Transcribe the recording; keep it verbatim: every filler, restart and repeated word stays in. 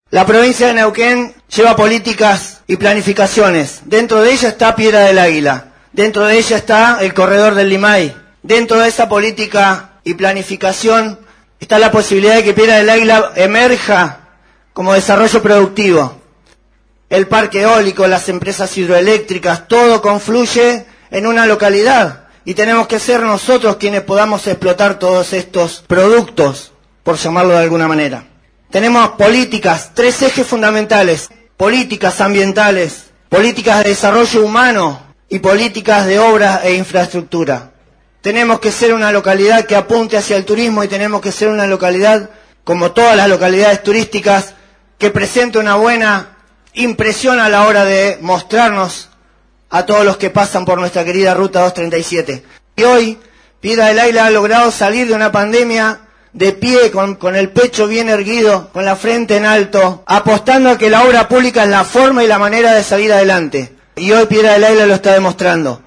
La provincia de Neuquén lleva políticas y planificaciones. Dentro de ella está Piedra del Águila. Dentro de ella está el corredor del Limay. Dentro de esa política y planificación está la posibilidad de que Piedra del Águila emerja como desarrollo productivo. El parque eólico, las empresas hidroeléctricas, todo confluye en una localidad. Y tenemos que ser nosotros quienes podamos explotar todos estos productos, por llamarlo de alguna manera. Tenemos políticas, tres ejes fundamentales: políticas ambientales, políticas de desarrollo humano y políticas de obras e infraestructura. Tenemos que ser una localidad que apunte hacia el turismo y tenemos que ser una localidad, como todas las localidades turísticas, que presente una buena impresión a la hora de mostrarnos a todos los que pasan por nuestra querida Ruta doscientos treinta y siete. Y hoy, Piedra del Águila ha logrado salir de una pandemia de pie, con, con el pecho bien erguido, con la frente en alto, apostando a que la obra pública es la forma y la manera de salir adelante. Y hoy Piedra del Águila lo está demostrando.